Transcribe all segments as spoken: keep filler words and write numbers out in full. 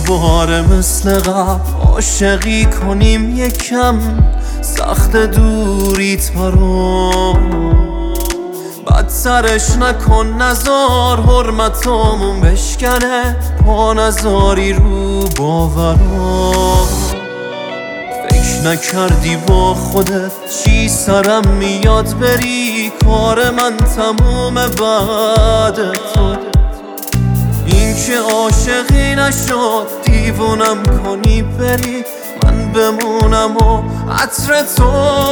دوباره مثل قبل عاشقی کنیم یکم، سخت دوریت برام بد سرش نکن، نزار حرمتامون بشکنه، پا نزاری رو باورام. فکر نکردی با خودت چی سرم میاد بری، کار من تموم بعد تو. این که عاشقی نشد دیوونم کنی بری، من بمونم و عطر تو.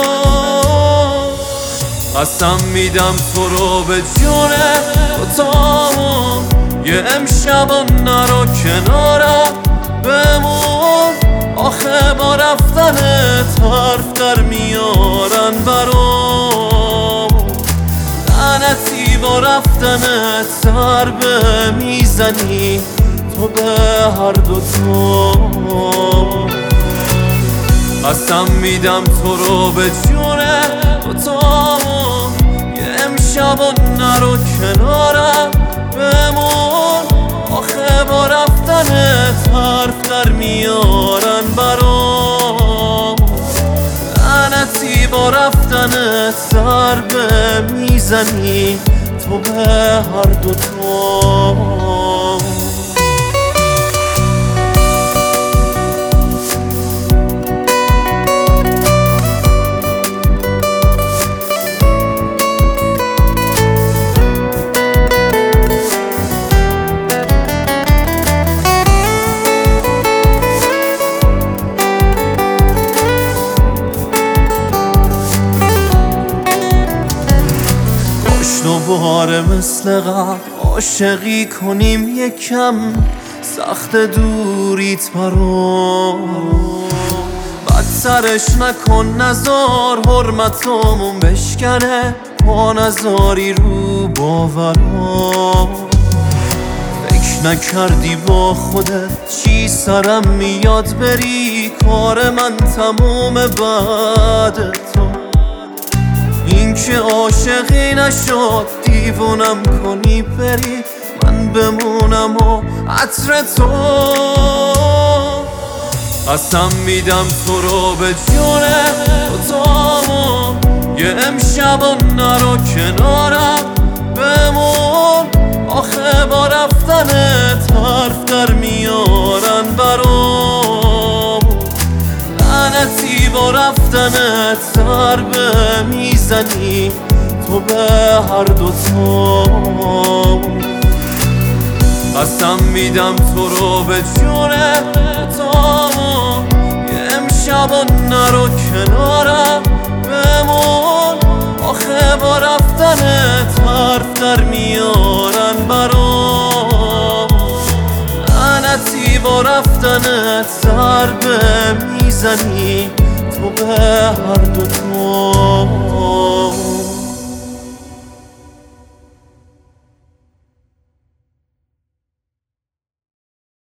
قسم میدم تو رو به جونه دوتامون، یه امشبا نرو کنارم بمون. آخه با رفتنت حرف در میارن برام، لعنتی با رفتنت ضربه میزنی تو به هر دوتامون. قسم میدم تو رو به جونه دوتامون، یه امشبا نرو کنارم بمون. آخه با رفتنت حرف در میارن برام، لعنتی با رفتنت ضربه میزنی تو به هر دوتامون. دوباره مثل قبل عاشقی کنیم یکم، سخت دوریت برام بد سرش نکن، نزار حرمتامون بشکنه، پا نزاری رو باورام. فکر نکردی با خودت چی سرم میاد بری، کار من تموم بعد تو. این که عاشقی نشد دیوونم کنی بری، من بمونم و عطر تو. قسم میدم تو رو به جونه دوتامون، یه امشبا نرو کنارم بمون. آخه با رفتنت حرف در میارن برام، لعنتی با رفتنت ضربه میزنی تو به هر دوتامون. قسم میدم تو رو به جونه دوتامون، یه امشبا نرو کنارم بمون. آخه با رفتنت حرف در میارن برام، لعنتی با رفتنت ضربه میزنی تو به هر